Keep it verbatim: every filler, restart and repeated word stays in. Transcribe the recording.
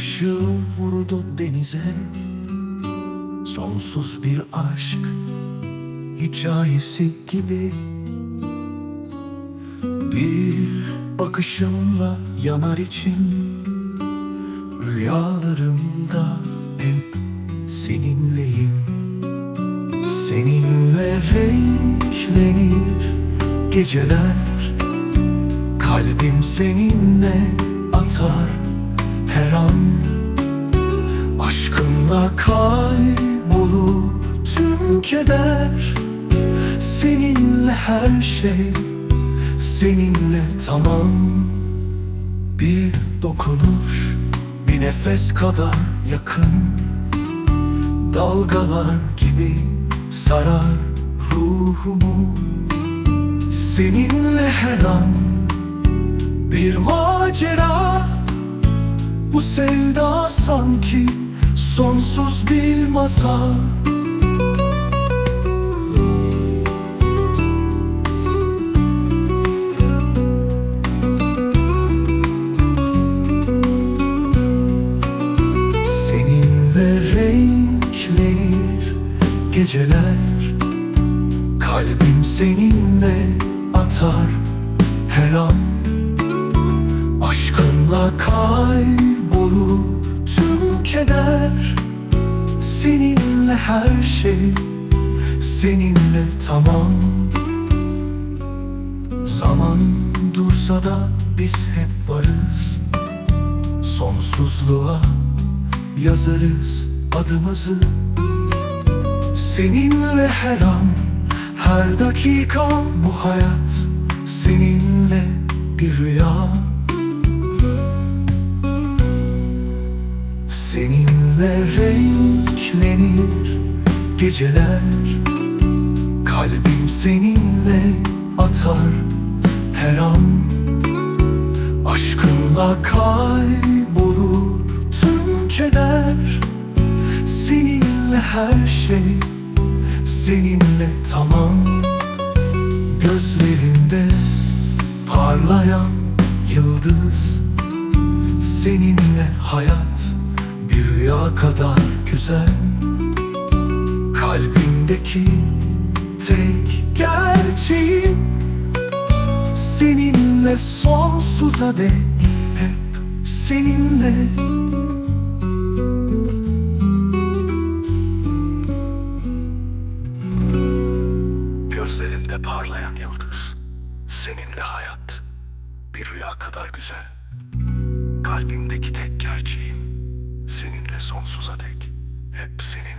ışığım vurdu denize. Sonsuz bir aşk hikayesi gibi. Bir bakışımla yanar içim, rüyalarımda hep seninleyim. Seninle renklenir geceler, kalbim seninle atar her an. Aşkınla kaybolur tüm keder, seninle her şey, seninle tamam. Bir dokunuş, bir nefes kadar yakın, dalgalar gibi sarar ruhumu. Seninle her an bir macera, bu sevda sanki sonsuz bir masal. Seninle renklenir geceler, kalbim seninle atar her an. Aşkınla kaybolur tüm keder, seninle her şey, seninle tamam. Zaman dursa da biz hep varız, sonsuzluğa yazarız adımızı. Seninle her an, her dakika bu hayat, seninle bir rüya. Seninle renklenir geceler, kalbim seninle atar her an. Aşkınla kaybolur tüm keder, seninle her şey, seninle tamam. Gözlerinde parlayan yıldız, seninle hayat bir rüya kadar güzel. Kalbimdeki tek gerçeğim, seninle sonsuza dek, hep seninle. Gözlerimde parlayan yıldız, seninle hayat bir rüya kadar güzel. Kalbimdeki tek gerçeğim, seninle sonsuza dek, hep senin.